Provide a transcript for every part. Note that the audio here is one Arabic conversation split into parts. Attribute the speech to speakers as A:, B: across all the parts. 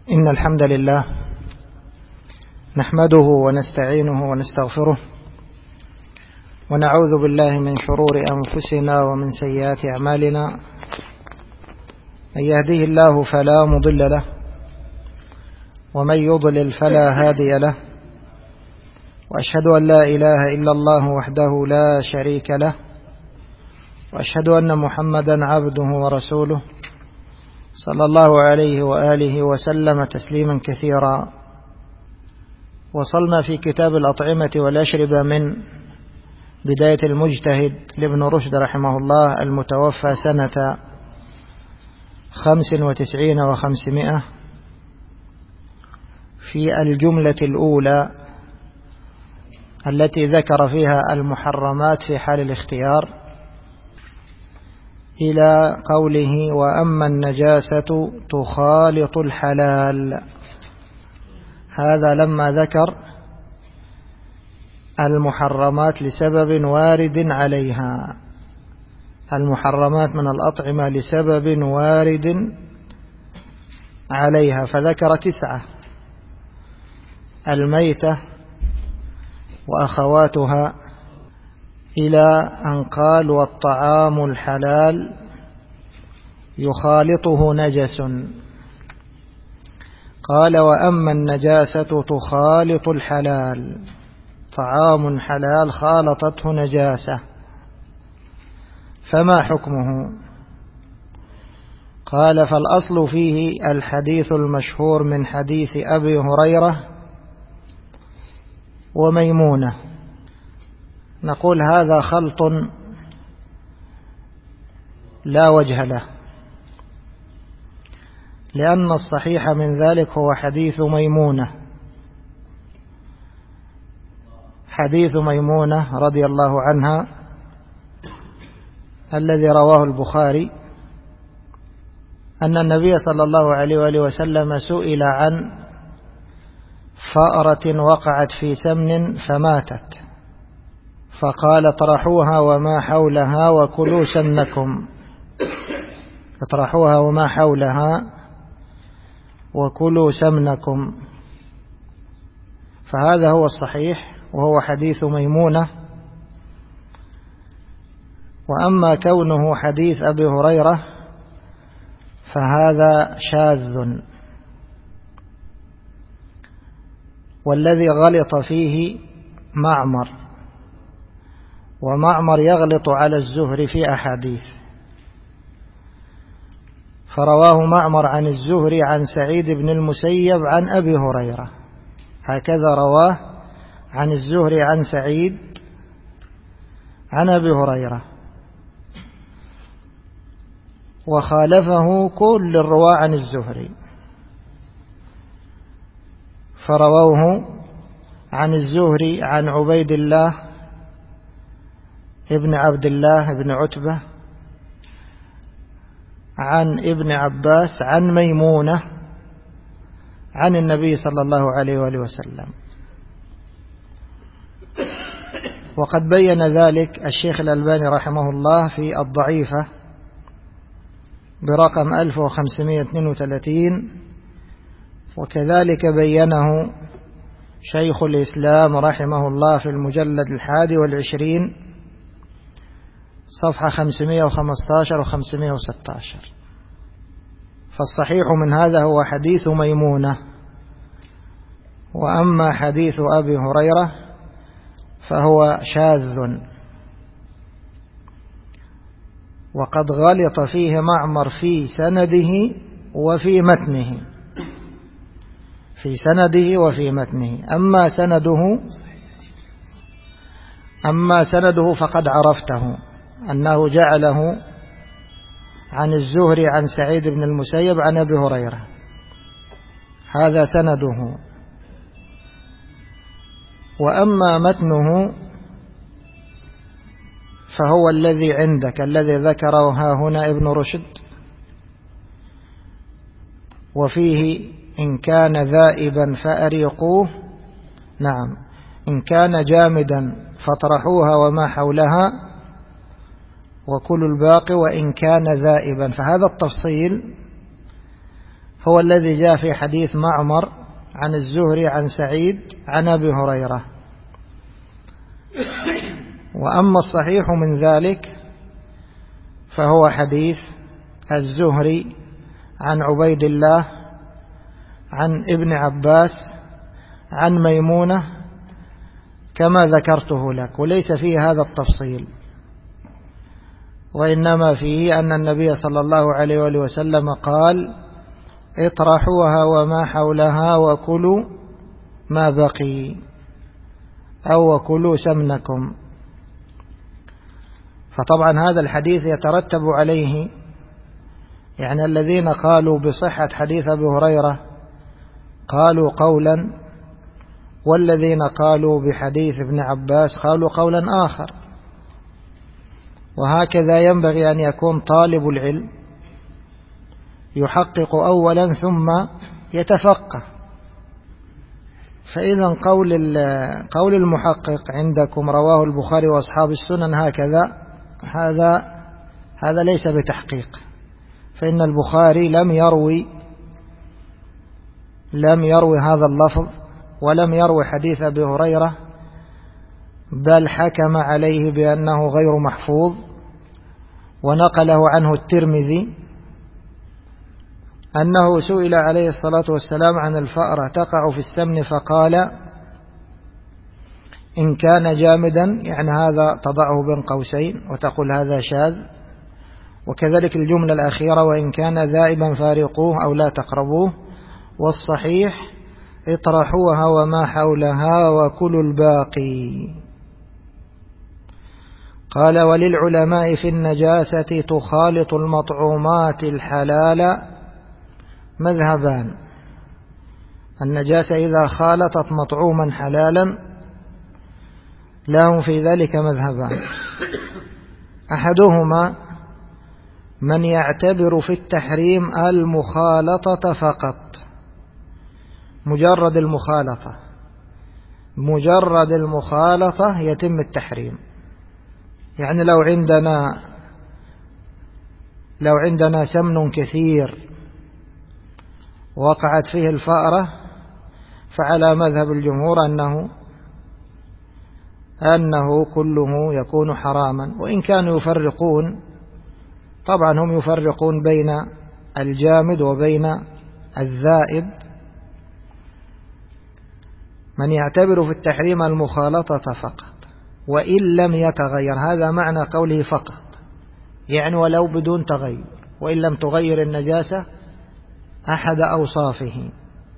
A: إن الحمد لله نحمده ونستعينه ونستغفره ونعوذ بالله من شرور أنفسنا ومن سيئات أعمالنا. من يهده الله فلا مضل له ومن يضلل فلا هادي له، وأشهد أن لا إله إلا الله وحده لا شريك له، وأشهد أن محمدا عبده ورسوله صلى الله عليه وآله وسلم تسليما كثيرا. وصلنا في كتاب الأطعمة والأشربة من بداية المجتهد لابن رشد رحمه الله المتوفى سنة 95 و500 في الجملة الأولى التي ذكر فيها المحرمات في حال الاختيار إلى قوله: وأما النجاسة تخالط الحلال. هذا لما ذكر المحرمات لسبب وارد عليها، المحرمات من الأطعمة لسبب وارد عليها، فذكر 9: الميتة وأخواتها، إلى أن قال: والطعام الحلال يخالطه نجس. قال: وأما النجاسة تخالط الحلال، طعام حلال خالطته نجاسة، فما حكمه؟ قال: فالأصل فيه الحديث المشهور من حديث أبي هريرة وميمونة. نقول هذا خلط لا وجه له، لأن الصحيح من ذلك هو حديث ميمونة، حديث ميمونة رضي الله عنها الذي رواه البخاري أن النبي صلى الله عليه وآله وسلم سئل عن فأرة وقعت في سمن فماتت، فقال: اطرحوها وما حولها وكلوا سمنكم، اطرحوها وما حولها وكلوا سمنكم. فهذا هو الصحيح وهو حديث ميمونة. وأما كونه حديث أبي هريرة فهذا شاذ، والذي غلط فيه معمر، ومعمر يغلط على الزهري في أحاديث، فرواه معمر عن الزهري عن سعيد بن المسيب عن أبي هريرة، هكذا رواه عن الزهري عن سعيد عن أبي هريرة، وخالفه كل الرواة عن الزهري، فرووه عن الزهري عن عبيد الله ابن عبد الله ابن عتبة عن ابن عباس عن ميمونة عن النبي صلى الله عليه وآله وسلم. وقد بين ذلك الشيخ الألباني رحمه الله في الضعيفة برقم 1532، وكذلك بينه شيخ الإسلام رحمه الله في المجلد 21 صفحة 515 و516. فالصحيح من هذا هو حديث ميمونة. وأما حديث أبي هريرة فهو شاذ، وقد غلط فيه معمر في سنده وفي متنه، في سنده وفي متنه. أما سنده فقد عرفته، أنه جعله عن الزهري عن سعيد بن المسيب عن أبي هريرة، هذا سنده. وأما متنه فهو الذي عندك، الذي ذكره ها هنا ابن رشد، وفيه: إن كان ذائبا فأريقوه، نعم، إن كان جامدا فاطرحوها وما حولها وكلوا الباقي وإن كان ذائبا. فهذا التفصيل هو الذي جاء في حديث معمر عن الزهري عن سعيد عن أبي هريرة. وأما الصحيح من ذلك فهو حديث الزهري عن عبيد الله عن ابن عباس عن ميمونة كما ذكرته لك، وليس فيه هذا التفصيل، وإنما فيه أن النبي صلى الله عليه وآله وسلم قال: اطرحوها وما حولها وكلوا ما بقي، أو وكلوا سمنكم. فطبعا هذا الحديث يترتب عليه، يعني الذين قالوا بصحة حديث أبي هريرة قالوا قولا، والذين قالوا بحديث ابن عباس قالوا قولا آخر. وهكذا ينبغي أن يكون طالب العلم يحقق أولا ثم يتفقه. فإذا قول المحقق عندكم رواه البخاري وأصحاب السنن هكذا، هذا ليس بتحقيق، فإن البخاري لم يروي هذا اللفظ ولم يروي حديث أبي هريرة، بل حكم عليه بأنه غير محفوظ، ونقله عنه الترمذي أنه سئل عليه الصلاة والسلام عن الفأرة تقع في السمن فقال: إن كان جامدا، يعني هذا تضعه بين قوسين وتقول هذا شاذ. وكذلك الجملة الأخيرة: وإن كان ذائبا فارقوه أو لا تقربوه. والصحيح: اطرحوها وما حولها وكلوا الباقي. قال: وللعلماء في النجاسة تخالط المطعومات الحلال مذهبان. النجاسة إذا خالطت مطعوما حلالا لهم في ذلك مذهبان: أحدهما من يعتبر في التحريم المخالطة فقط، مجرد المخالطة يتم التحريم. يعني لو عندنا سمن كثير وقعت فيه الفأرة، فعلى مذهب الجمهور أنه كله يكون حراما. وإن كانوا يفرقون، طبعا هم يفرقون بين الجامد وبين الذائب. من يعتبر في التحريم المخالطة فقط وإن لم يتغير، هذا معنى قوله فقط، يعني ولو بدون تغير، وإن لم تغير النجاسة أحد أوصافه.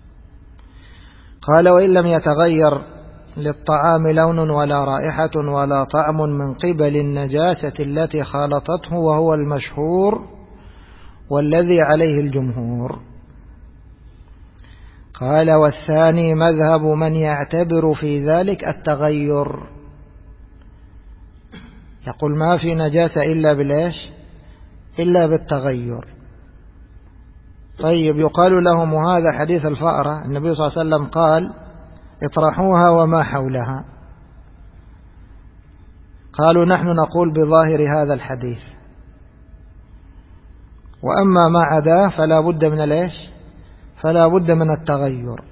A: قال: وإن لم يتغير للطعام لون ولا رائحة ولا طعم من قبل النجاسة التي خالطته، وهو المشهور والذي عليه الجمهور. قال: والثاني مذهب من يعتبر في ذلك التغير، يقول ما في نجاسة إلا بالتغير. طيب، يقال لهم هذا حديث الفأرة، النبي صلى الله عليه وسلم قال: اطرحوها وما حولها. قالوا: نحن نقول بظاهر هذا الحديث، وأما ما عداه فلا بد من التغير،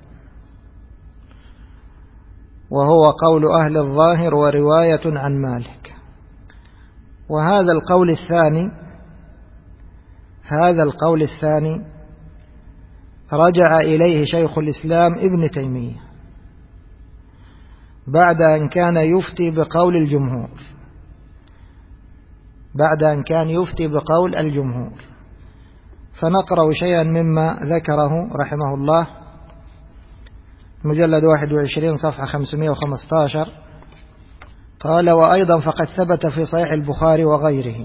A: وهو قول أهل الظاهر ورواية عن مالك. وهذا القول الثاني رجع إليه شيخ الإسلام ابن تيمية بعد أن كان يفتي بقول الجمهور. فنقرأ شيئا مما ذكره رحمه الله، مجلد 21 صفحة 515. قال: وأيضا فقد ثبت في صحيح البخاري وغيره.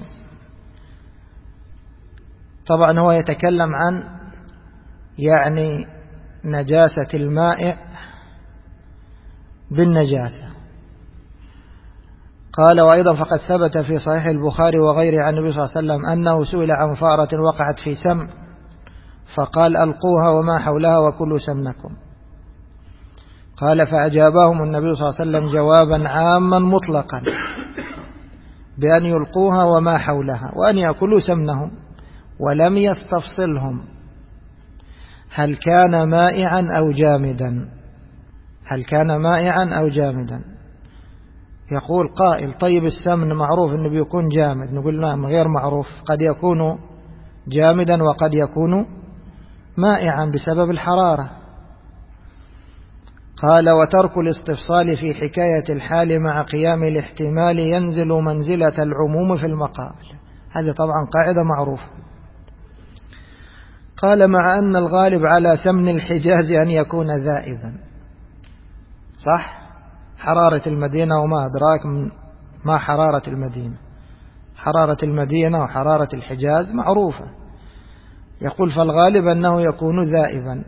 A: طبعا هو يتكلم عن يعني نجاسة المائع بالنجاسة. قال: وأيضا فقد ثبت في صحيح البخاري وغيره عن النبي صلى الله عليه وسلم أنه سئل عن فأرة وقعت في سمن فقال: ألقوها وما حولها وكلوا سمنكم. قال: فأجابهم النبي صلى الله عليه وسلم جوابا عاما مطلقا بأن يلقوها وما حولها وأن يأكلوا سمنهم، ولم يستفصلهم هل كان مائعا أو جامدا؟ هل كان مائعا أو جامدا؟ يقول قائل طيب السمن معروف أنه بيكون جامد، نقول نعم غير معروف، قد يكون جامدا وقد يكون مائعا بسبب الحرارة. قال وترك الاستفصال في حكاية الحال مع قيام الاحتمال ينزل منزلة العموم في المقال. هذه طبعا قاعدة معروفة. قال مع أن الغالب على سمن الحجاز أن يكون ذائبا. صح، حرارة المدينة وما أدراك ما حرارة المدينة، حرارة المدينة وحرارة الحجاز معروفة. يقول فالغالب أنه يكون ذائبا،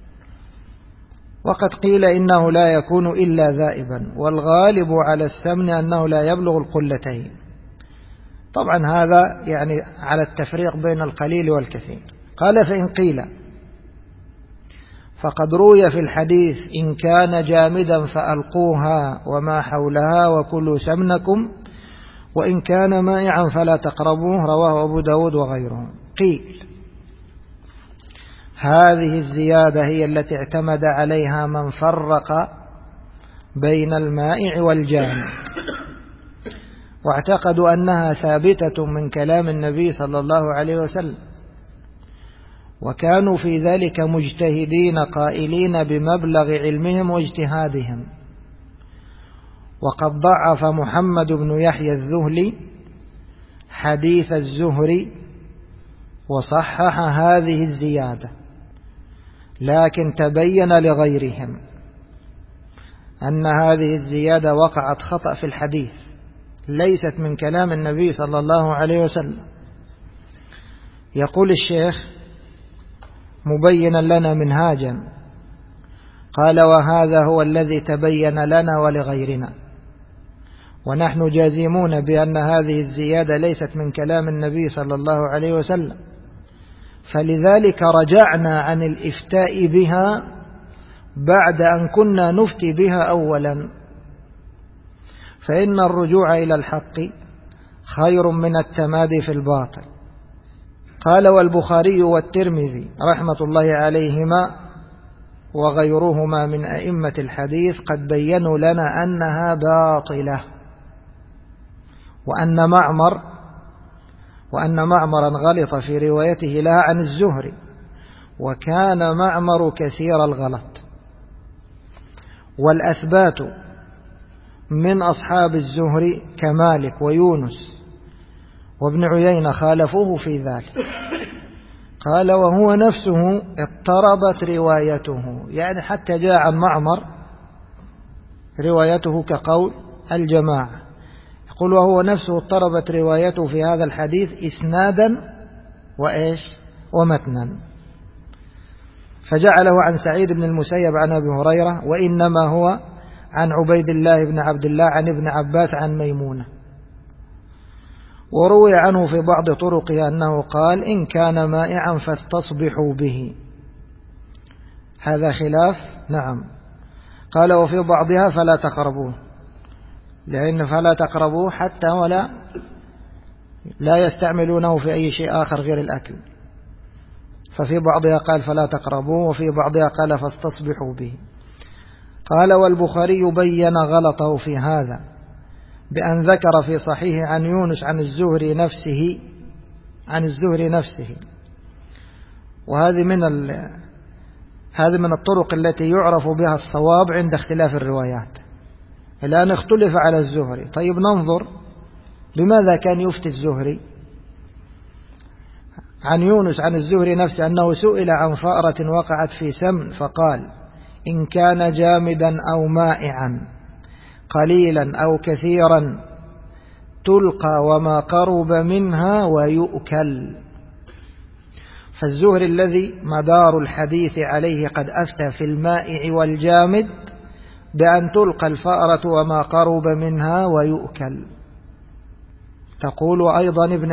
A: وقد قيل إنه لا يكون إلا ذائبا، والغالب على السمن أنه لا يبلغ القلتين. طبعا هذا يعني على التفريق بين القليل والكثير. قال فإن قيل فقد روي في الحديث إن كان جامدا فألقوها وما حولها وكلوا سمنكم، وإن كان مائعا فلا تقربوه، رواه أبو داود وغيره. قيل هذه الزيادة هي التي اعتمد عليها من فرق بين المائع والجامد، واعتقدوا أنها ثابتة من كلام النبي صلى الله عليه وسلم، وكانوا في ذلك مجتهدين قائلين بمبلغ علمهم واجتهادهم. وقد ضعف محمد بن يحيى الذهلي حديث الزهري وصحح هذه الزيادة، لكن تبين لغيرهم أن هذه الزيادة وقعت خطأ في الحديث، ليست من كلام النبي صلى الله عليه وسلم. يقول الشيخ مبينا لنا منهاجا، قال وهذا هو الذي تبين لنا ولغيرنا، ونحن جازمون بأن هذه الزيادة ليست من كلام النبي صلى الله عليه وسلم، فلذلك رجعنا عن الإفتاء بها بعد أن كنا نفتي بها أولا، فإن الرجوع إلى الحق خير من التمادي في الباطل. قال والبخاري والترمذي رحمة الله عليهما وغيرهما من أئمة الحديث قد بيّنوا لنا أنها باطلة، وأن معمرا غلط في روايته لها عن الزهري، وكان معمر كثير الغلط. والأثبات من أصحاب الزهري كمالك ويونس وابن عيينة خالفوه في ذلك. قال وهو نفسه اضطربت روايته، يعني حتى جاء عن معمر روايته كقول الجماعة. يقول وهو نفسه اضطربت روايته في هذا الحديث إسنادا وإيش ومتنا، فجعله عن سعيد بن المسيب عن أبي هريرة، وإنما هو عن عبيد الله بن عبد الله عن ابن عباس عن ميمونة. وروي عنه في بعض طرقه أنه قال إن كان مائعا فاستصبحوا به. هذا خلاف نعم. قال وفي بعضها فلا تقربوه، لأن فلا تقربوه حتى ولا لا يستعملونه في أي شيء آخر غير الأكل، ففي بعضها قال فلا تقربوه، وفي بعضها قال فاستصبحوا به. قال والبخاري بين غلطه في هذا بأن ذكر في صحيح عن يونس عن الزهري نفسه، وهذه من الطرق التي يعرف بها الصواب عند اختلاف الروايات. الآن اختلف على الزهري، طيب ننظر لماذا كان يفتي الزهري عن يونس عن الزهري نفسه أنه سئل عن فأرة وقعت في سمن فقال إن كان جامدا أو مائعا قليلا أو كثيرا تلقى وما قرب منها ويؤكل. فالزهري الذي مدار الحديث عليه قد أفتى في المائع والجامد بأن تلقى الفأرة وما قرب منها ويؤكل. تقول أيضا ابن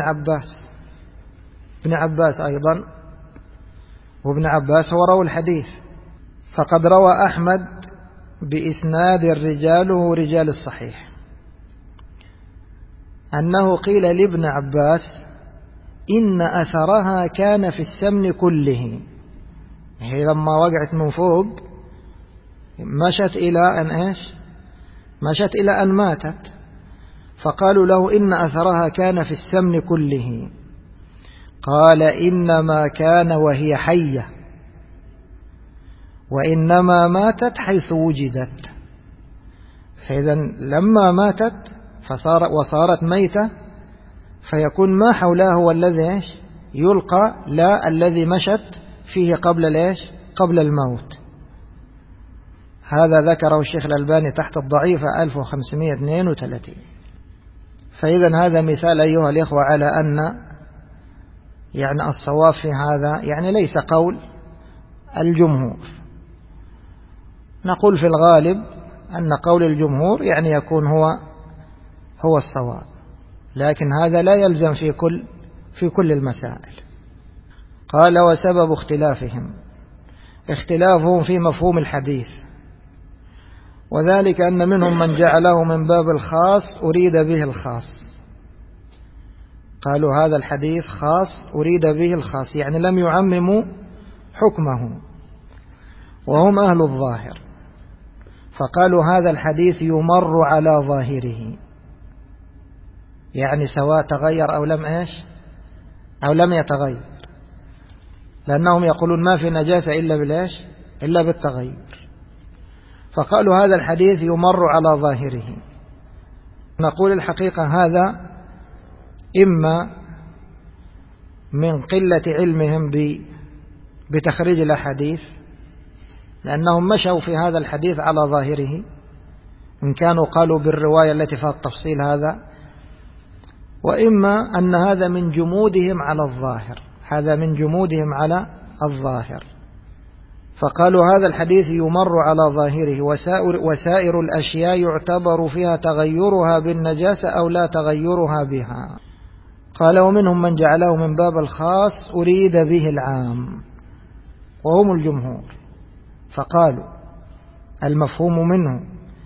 A: عباس أيضا، وابن عباس هو روى الحديث، فقد روى أحمد بإسناد رجاله رجال الصحيح أنه قيل لابن عباس إن أثرها كان في السمن كله، هي لما وقعت من فوق مشت إلى أن إيش؟ مشت إلى أن ماتت، فقالوا له إن أثرها كان في السمن كله. قال إنما كان وهي حية، وإنما ماتت حيث وجدت. فإذا لما ماتت وصارت ميتة، فيكون ما حولها هو الذي يلقى، لا الذي مشت فيه قبل الموت. هذا ذكره الشيخ الألباني تحت الضعيفة 1532. فإذا هذا مثال أيها الإخوة على أن يعني الصواب في هذا يعني ليس قول الجمهور. نقول في الغالب أن قول الجمهور يعني يكون هو الصواب، لكن هذا لا يلزم في كل المسائل. قال وسبب اختلافهم في مفهوم الحديث، وذلك أن منهم من جعله من باب الخاص أريد به الخاص. قالوا هذا الحديث خاص أريد به الخاص، يعني لم يعمموا حكمه، وهم أهل الظاهر، فقالوا هذا الحديث يمر على ظاهره، يعني سواء تغير أو لم يتغير، لأنهم يقولون ما في نجاسة إلا بالتغير. فقالوا هذا الحديث يمر على ظاهره. نقول الحقيقة هذا إما من قلة علمهم بتخريج الأحاديث، لأنهم مشوا في هذا الحديث على ظاهره، إن كانوا قالوا بالرواية التي فيها التفصيل هذا، وإما أن هذا من جمودهم على الظاهر، فقالوا هذا الحديث يمر على ظاهره، وسائر الأشياء يعتبر فيها تغيرها بالنجاسة أو لا تغيرها بها. قال ومنهم من جعله من باب الخاص أريد به العام، وهم الجمهور، فقالوا المفهوم منه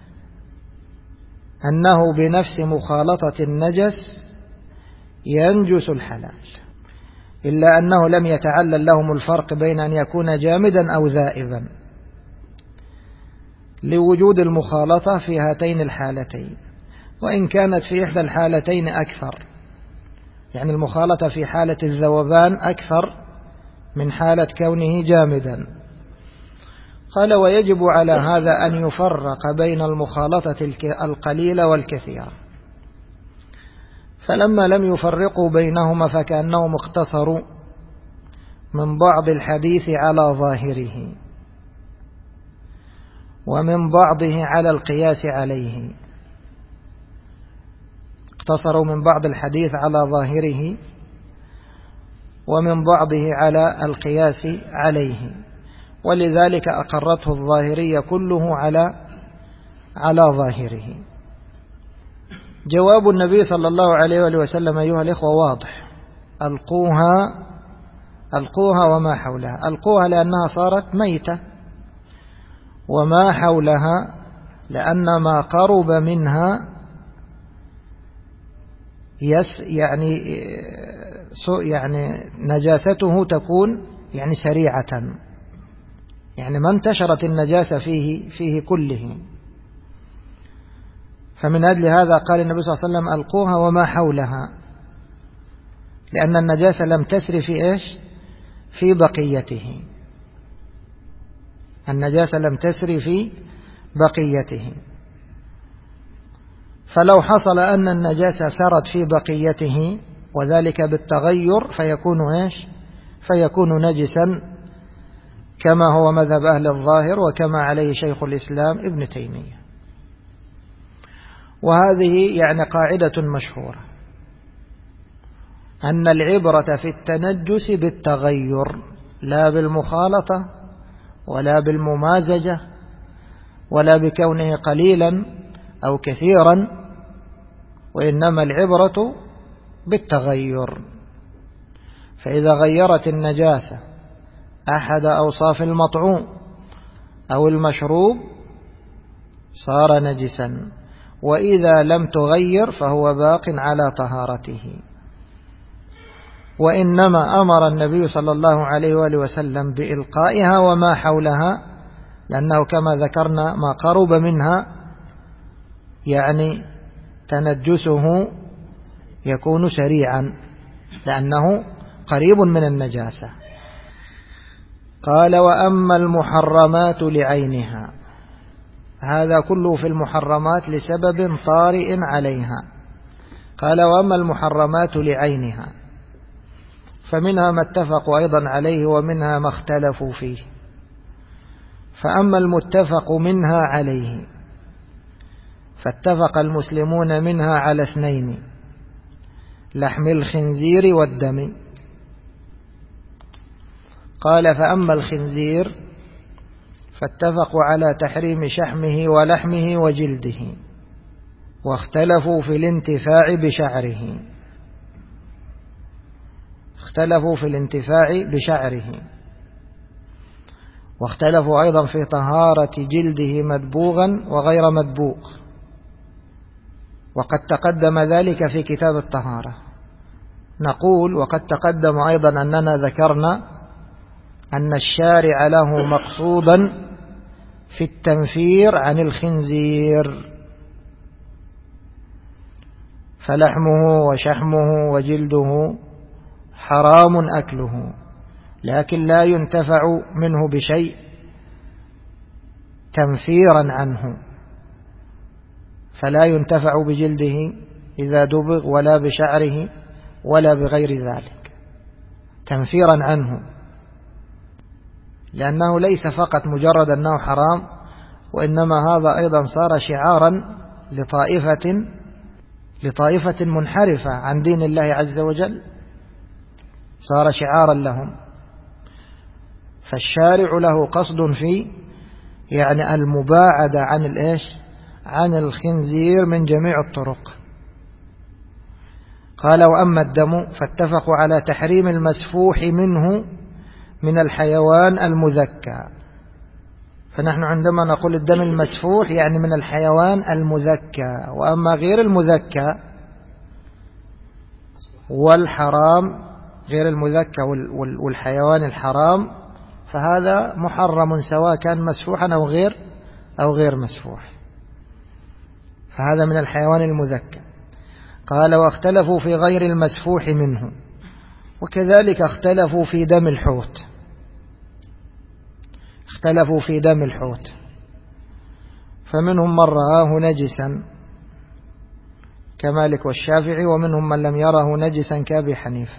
A: أنه بنفس مخالطة النجس ينجس الحلال، إلا أنه لم يتعلل لهم الفرق بين أن يكون جامدا أو ذائبا، لوجود المخالطة في هاتين الحالتين، وإن كانت في إحدى الحالتين أكثر، يعني المخالطة في حالة الذوبان أكثر من حالة كونه جامدا. قال ويجب على هذا أن يفرق بين المخالطة القليلة والكثيرة، فلما لم يفرقوا بينهما فكأنهم اقتصروا من بعض الحديث على ظاهره، ومن بعضه على القياس عليه. اقتصروا من بعض الحديث على ظاهره، ومن بعضه على القياس عليه، ولذلك أقرته الظاهرية كله على ظاهره. جواب النبي صلى الله عليه وآله وسلم أيها الإخوة واضح: ألقوها وما حولها. ألقوها لأنها صارت ميتة، وما حولها لأن ما قرب منها يعني نجاسته تكون يعني سريعة، يعني ما انتشرت النجاسة فيه كله. فمن أجل هذا قال النبي صلى الله عليه وسلم ألقوها وما حولها، لأن النجاسة لم تسر في بقيته. النجاسة لم تسر في بقيته، فلو حصل أن النجاسة سرت في بقيته وذلك بالتغير فيكون نجسا، كما هو مذهب أهل الظاهر وكما عليه شيخ الإسلام ابن تيمية. وهذه يعني قاعدة مشهورة، أن العبرة في التنجس بالتغير لا بالمخالطة ولا بالممازجة ولا بكونه قليلا أو كثيرا، وإنما العبرة بالتغير. فإذا غيرت النجاسة أحد أوصاف المطعوم أو المشروب صار نجسا، وإذا لم تغير فهو باق على طهارته. وإنما أمر النبي صلى الله عليه وآله وسلم بإلقائها وما حولها، لأنه كما ذكرنا ما قرب منها يعني تنجسه يكون سريعا لأنه قريب من النجاسة. قال وأما المحرمات لعينها، هذا كله في المحرمات لسبب طارئ عليها. قال وأما المحرمات لعينها فمنها ما اتفقوا أيضا عليه ومنها ما اختلفوا فيه. فأما المتفق منها عليه فاتفق المسلمون منها على 2: لحم الخنزير والدم. قال فأما الخنزير فاتفقوا على تحريم شحمه ولحمه وجلده، واختلفوا في الانتفاع بشعره، اختلفوا في الانتفاع بشعره، واختلفوا أيضا في طهارة جلده مدبوغا وغير مدبوغ، وقد تقدم ذلك في كتاب الطهارة. نقول وقد تقدم أيضا أننا ذكرنا أن الشارع له مقصودا في التنفير عن الخنزير، فلحمه وشحمه وجلده حرام أكله، لكن لا ينتفع منه بشيء تنفيرا عنه، فلا ينتفع بجلده إذا دبغ ولا بشعره ولا بغير ذلك تنفيرا عنه، لأنه ليس فقط مجرد أنه حرام، وإنما هذا أيضا صار شعارا لطائفة منحرفة عن دين الله عز وجل، صار شعارا لهم. فالشارع له قصد في يعني المباعدة عن الخنزير من جميع الطرق. قال وأما الدم فاتفقوا على تحريم المسفوح منه من الحيوان المذكى. فنحن عندما نقول الدم المسفوح يعني من الحيوان المذكى، وأما غير المذكى والحرام، غير المذكى والحيوان الحرام، فهذا محرم سواء كان مسفوحا أو غير مسفوح، فهذا من الحيوان المذكى. قال واختلفوا في غير المسفوح منه، وكذلك اختلفوا في دم الحوت، اختلفوا في دم الحوت، فمنهم من رآه نجسا كمالك والشافعي، ومنهم من لم يره نجسا كأبي حنيفة.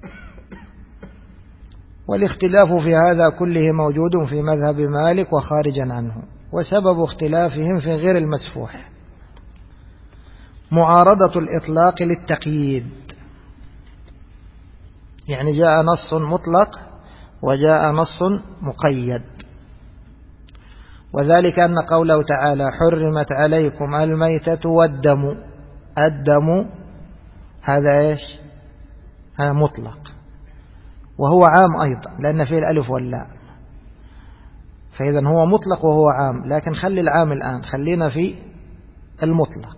A: والاختلاف في هذا كله موجود في مذهب مالك وخارجا عنه. وسبب اختلافهم في غير المسفوح معارضة الإطلاق للتقييد، يعني جاء نص مطلق وجاء نص مقيد، وذلك أن قوله تعالى حرمت عليكم الميتة والدم، الدم هذا هذا مطلق، وهو عام أيضا لأن فيه الألف واللام، فإذا هو مطلق وهو عام، لكن خلي العام الآن، خلينا في المطلق.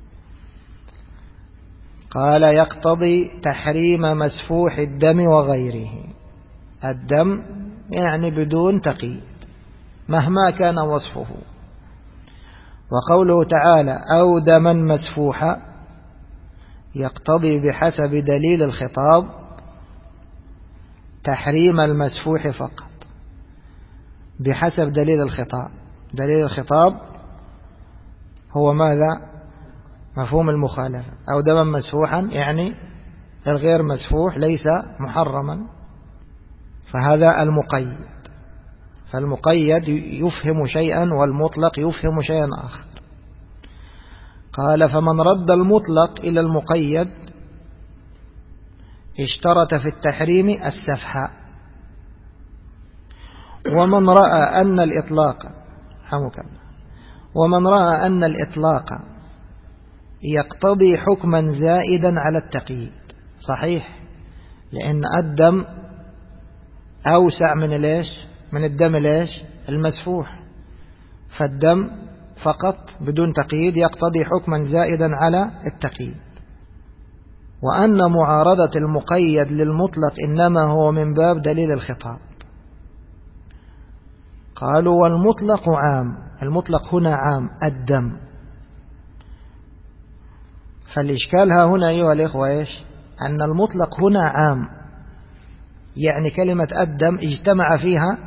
A: قال يقتضي تحريم مسفوح الدم وغيره، الدم يعني بدون تقييد مهما كان وصفه. وقوله تعالى أو دما مسفوحا يقتضي بحسب دليل الخطاب تحريم المسفوح فقط، بحسب دليل الخطاب. دليل الخطاب هو ماذا؟ مفهوم المخالفة. أو دما مسفوحا يعني الغير مسفوح ليس محرما، فهذا المقيد، فالمقيد يفهم شيئا والمطلق يفهم شيئا آخر. قال فمن رد المطلق إلى المقيد اشترط في التحريم السفح. ومن رأى أن الإطلاق يقتضي حكما زائدا على التقييد، صحيح، لأن الدم أوسع من الدم المسفوح، فالدم فقط بدون تقييد يقتضي حكما زائدا على التقييد. وأن معارضة المقيد للمطلق إنما هو من باب دليل الخطاب. قالوا والمطلق عام، المطلق هنا عام الدم. فالإشكال ها هنا أيها الإخوة إيش؟ أن المطلق هنا عام، يعني كلمة الدم اجتمع فيها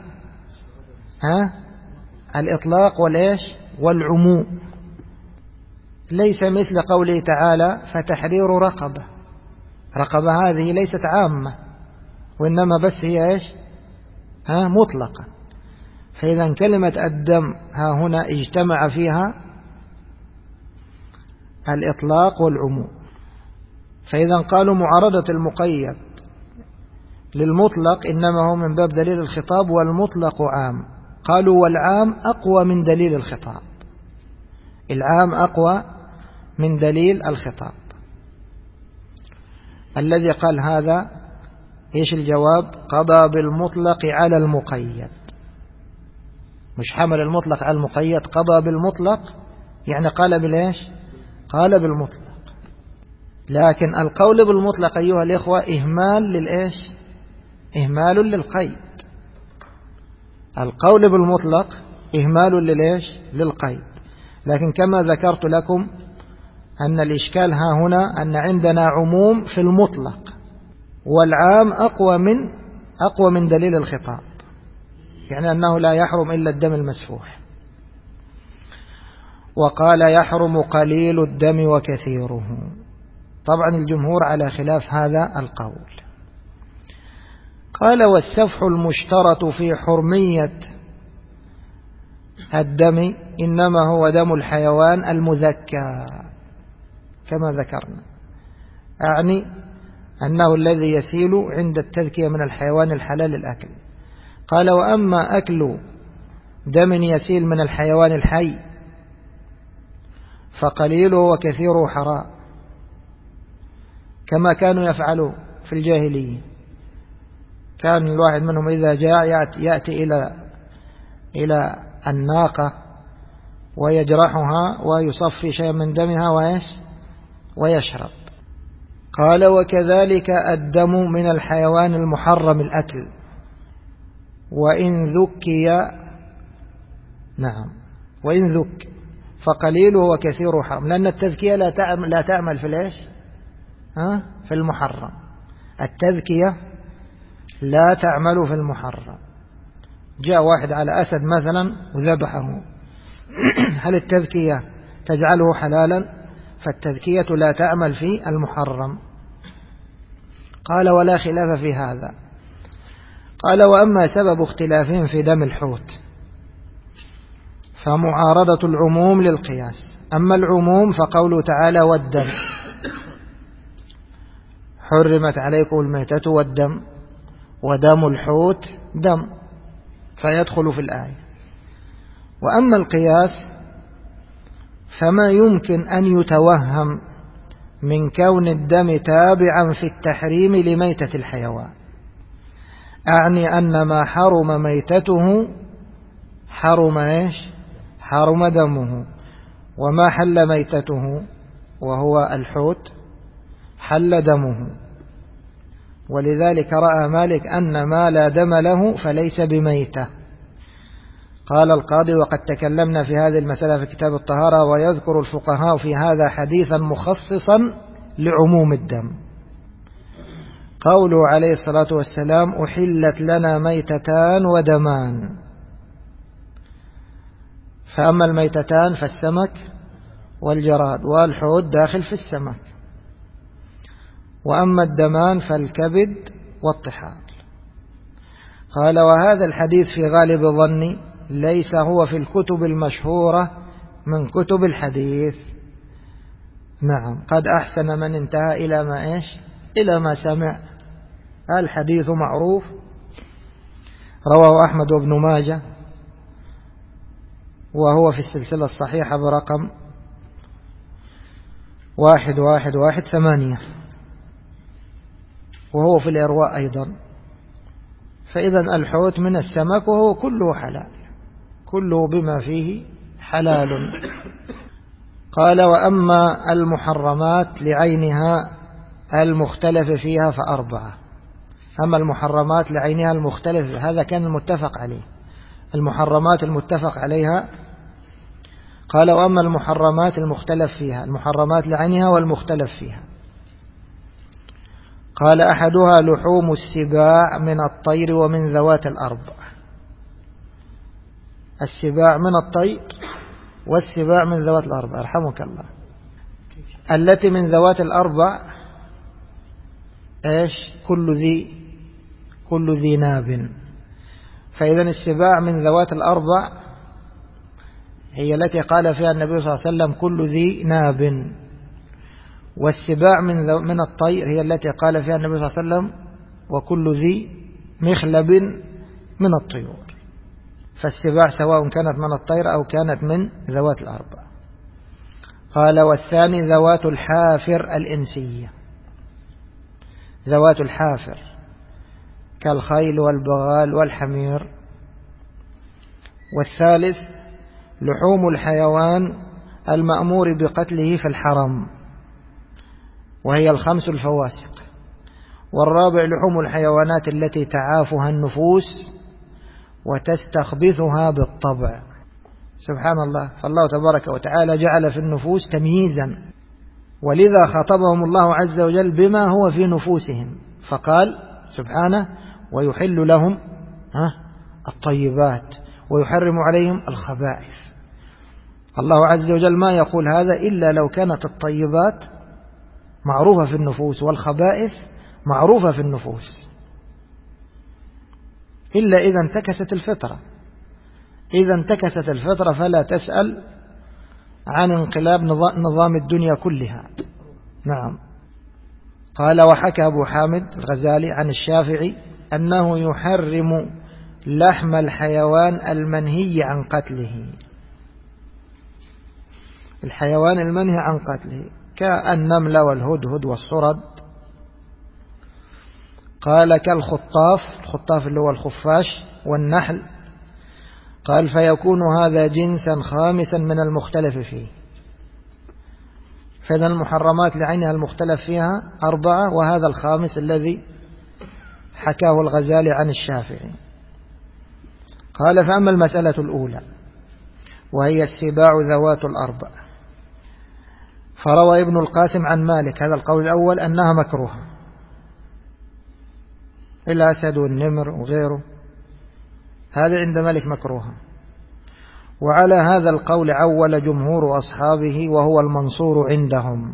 A: الإطلاق والإيش والعموم، ليس مثل قوله تعالى فتحرير رقبة. رقبة هذه ليست عامة، وإنما بس هي إيش مطلقة. فإذا كلمة الدم ها هنا اجتمع فيها الإطلاق والعموم. فإذا قالوا معارضة المقيد للمطلق إنما هو من باب دليل الخطاب والمطلق عام. قالوا والعام أقوى من دليل الخطاب، العام أقوى من دليل الخطاب. الذي قال هذا إيش الجواب؟ قضى بالمطلق على المقيد، مش حمل المطلق على المقيد، قضى بالمطلق يعني قال بالإيش؟ قال بالمطلق. لكن القول بالمطلق أيها الإخوة إهمال للإيش؟ إهمال للقيد. القول بالمطلق إهمال للإيش؟ للقيد. لكن كما ذكرت لكم أن الإشكال ها هنا أن عندنا عموم في المطلق، والعام أقوى من دليل الخطاب، يعني أنه لا يحرم إلا الدم المسفوح. وقال يحرم قليل الدم وكثيره. طبعا الجمهور على خلاف هذا القول. قال والسفح المشترط في حرمية الدم إنما هو دم الحيوان المذكى كما ذكرنا، أعني أنه الذي يسيل عند التذكية من الحيوان الحلال الأكل. قال وأما أكل دم يسيل من الحيوان الحي فقليله وكثيره حرام، كما كانوا يفعلوا في الجاهلية. كان الواحد منهم إذا جاء يأتي إلى الناقة ويجرحها ويصفي شيء من دمها ويشرب. قال وكذلك الدم من الحيوان المحرم الأكل وإن ذك فقليله وكثيره حرام، لأن التذكية لا تعمل في الإيش؟ في المحرم. التذكية لا تعمل في المحرم. جاء واحد على أسد مثلا وذبحه، هل التذكية تجعله حلالا؟ فالتذكية لا تعمل في المحرم. قال ولا خلاف في هذا. قال وأما سبب اختلافهم في دم الحوت فمعارضة العموم للقياس. أما العموم فقوله تعالى والدم، حرمت عليكم الميتة والدم، ودم الحوت دم، فيدخل في الآية. وأما القياس فما يمكن أن يتوهم من كون الدم تابعا في التحريم لميتة الحيوان، أعني أن ما حرم ميتته حرم دمه، وما حل ميتته وهو الحوت حل دمه. ولذلك رأى مالك أن ما لا دم له فليس بميتة. قال القاضي وقد تكلمنا في هذه المسألة في كتاب الطهارة، ويذكر الفقهاء في هذا حديثا مخصصا لعموم الدم. قوله عليه الصلاة والسلام أحلت لنا ميتتان ودمان، فأما الميتتان فالسمك والجراد، والحوت داخل في السمك. وأما الدمان فالكبد والطحال. قال وهذا الحديث في غالب ظني ليس هو في الكتب المشهورة من كتب الحديث. نعم، قد أحسن من انتهى إلى ما سمع. الحديث معروف، رواه أحمد وابن ماجه، وهو في السلسلة الصحيحة برقم 1118، وهو في الإرواء أيضا. فإذا الحوت من السمك وهو كله حلال، كله بما فيه حلال. قال وأما المحرمات لعينها المختلف فيها فأربعة. أما المحرمات لعينها المختلف هذا كان المتفق عليه. المحرمات المتفق عليها قال وأما المحرمات المختلف فيها، المحرمات لعينها والمختلف فيها، قال أحدها لحوم السباع من الطير ومن ذوات الأربع. السباع من الطير والسباع من ذوات الأربع، أرحمك الله. التي من ذوات الأربع إيش؟ كل ذي ناب. فإذا السباع من ذوات الأربع هي التي قال فيها النبي صلى الله عليه وسلم كل ذي ناب، والسباع من الطير هي التي قال فيها النبي صلى الله عليه وسلم وكل ذي مخلب من الطيور. فالسباع سواء كانت من الطير أو كانت من ذوات الأربع. قال والثاني ذوات الحافر الإنسية، ذوات الحافر كالخيل والبغال والحمير. والثالث لحوم الحيوان المأمور بقتله في الحرم، وهي الخمس الفواسق. والرابع لحوم الحيوانات التي تعافها النفوس وتستخبثها بالطبع. سبحان الله، فالله تبارك وتعالى جعل في النفوس تمييزا، ولذا خاطبهم الله عز وجل بما هو في نفوسهم، فقال سبحانه ويحل لهم الطيبات ويحرم عليهم الخبائث. الله عز وجل ما يقول هذا إلا لو كانت الطيبات معروفة في النفوس والخبائث معروفة في النفوس، إلا إذا انتكست الفطرة. إذا انتكست الفطرة فلا تسأل عن انقلاب نظام الدنيا كلها. نعم. قال وحكى أبو حامد الغزالي عن الشافعي أنه يحرم لحم الحيوان المنهي عن قتله، الحيوان المنهي عن قتله كالنمل والهدهد والصرد. قال كالخطاف، الخطاف اللي هو الخفاش، والنحل. قال فيكون هذا جنسا خامسا من المختلف فيه. فإذا المحرمات لعينها المختلف فيها أربعة، وهذا الخامس الذي حكاه الغزالي عن الشافعي. قال فأما المسألة الأولى وهي السباع ذوات الأربع، فروى ابن القاسم عن مالك هذا القول الأول أنها مكروهة، الأسد والنمر وغيره، هذا عند مالك مكروهة. وعلى هذا القول عول جمهور أصحابه وهو المنصور عندهم.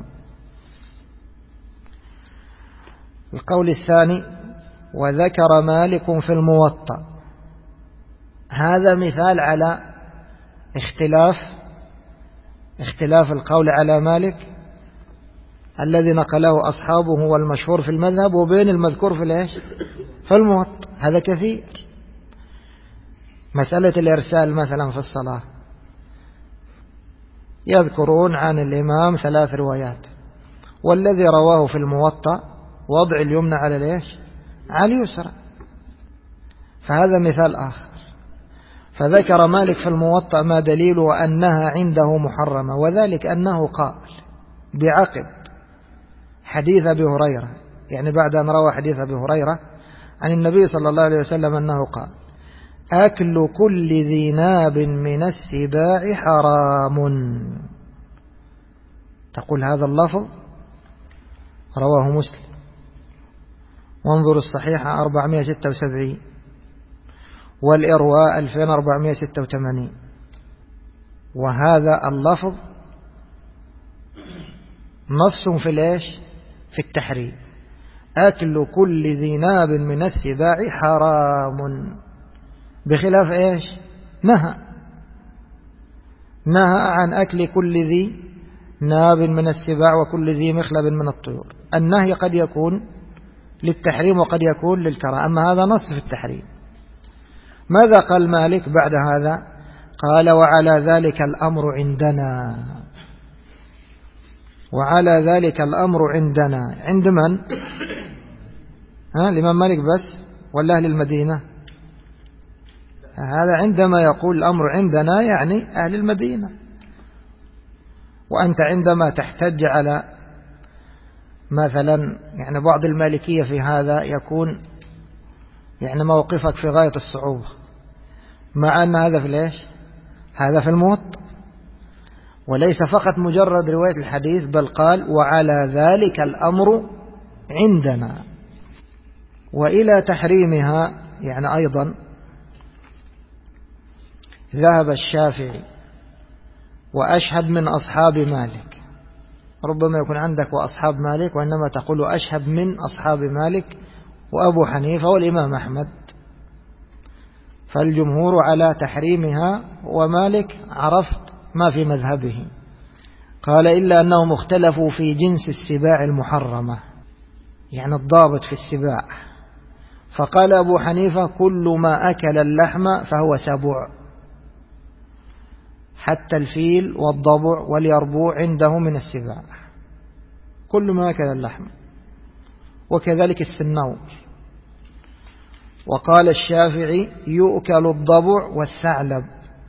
A: القول الثاني وذكر مالك في الموطأ، هذا مثال على اختلاف القول على مالك الذي نقله أصحابه والمشهور في المذهب وبين المذكور في الموطأ. هذا كثير. مسألة الإرسال مثلا في الصلاة، يذكرون عن الإمام 3 روايات، والذي رواه في الموطأ وضع اليمنى على على اليسرى، فهذا مثال آخر. فذكر مالك في الموطأ ما دليله أنها عنده محرمة، وذلك أنه قال بعقب حديث أبي هريرة، يعني بعد أن روى حديث أبي هريرة عن النبي صلى الله عليه وسلم أنه قال أكل كل ذي ناب من السباع حرام. تقول هذا اللفظ رواه مسلم، وانظر الصحيحة 476 والإرواء 2486، وهذا اللفظ نص في التحريم. أكل كل ذي ناب من السباع حرام، بخلاف نهى عن أكل كل ذي ناب من السباع وكل ذي مخلب من الطيور. النهي قد يكون للتحريم وقد يكون للكراهة، أما هذا نص في التحريم. ماذا قال مالك بعد هذا؟ قال وعلى ذلك الأمر عندنا. وعلى ذلك الأمر عندنا عند من؟ الإمام مالك بس ولا أهل المدينة؟ هذا عندما يقول الأمر عندنا يعني أهل المدينة. وأنت عندما تحتج على مثلا يعني بعض المالكية في هذا يكون يعني موقفك في غاية الصعوبة، مع أن هذا في ليش؟ هذا في الموطأ، وليس فقط مجرد رواية الحديث، بل قال وعلى ذلك الأمر عندنا. وإلى تحريمها يعني أيضا ذهب الشافعي وأشهب من أصحاب مالك. ربما يكون عندك وأصحاب مالك، وإنما تقول أشهب من أصحاب مالك وأبو حنيفة والإمام أحمد. فالجمهور على تحريمها، ومالك عرفت ما في مذهبه، قال إلا أنهم اختلفوا في جنس السباع المحرمة، يعني الضابط في السباع. فقال أبو حنيفة كل ما أكل اللحم فهو سبع، حتى الفيل والضبع واليربوع عنده من السباع، كل ما أكل اللحم، وكذلك السنور. وقال الشافعي يؤكل الضبع والثعلب،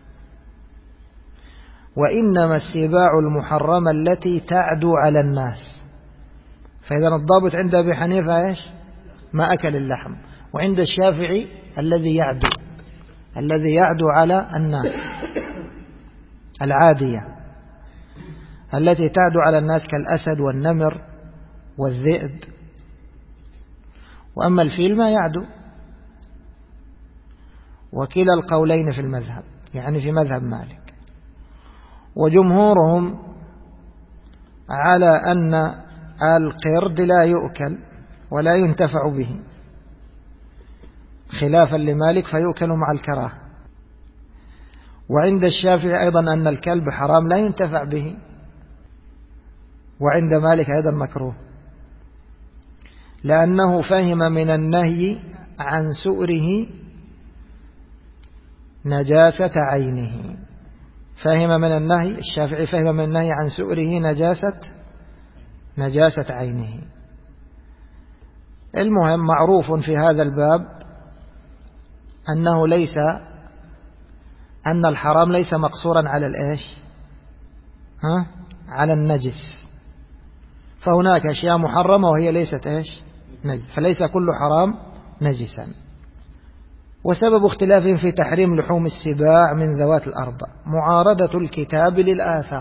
A: وإنما السباع المحرمة التي تعدو على الناس. فإذا الضابط عند أبي حنيفة إيش؟ ما أكل اللحم، وعند الشافعي الذي يعدو على الناس، العادية التي تعدو على الناس كالأسد والنمر والذئب. وأما الفيل ما يعدو. وكلا القولين في المذهب، يعني في مذهب مالك. وجمهورهم على أن القرد لا يؤكل ولا ينتفع به، خلافا لمالك فيؤكل مع الكراهة. وعند الشافعي أيضا أن الكلب حرام لا ينتفع به، وعند مالك أيضا مكروه، لأنه فهم من النهي عن سؤره نجاسة عينه. فهم من النهي، الشافعي فهم من النهي عن سؤره نجاسة عينه. المهم معروف في هذا الباب أن الحرام ليس مقصورا على الإيش؟ على النجس. فهناك أشياء محرمة وهي ليست إيش؟ نجس، فليس كل حرام نجسا. وسبب اختلافهم في تحريم لحوم السباع من ذوات الأربع معارضة الكتاب للآثار،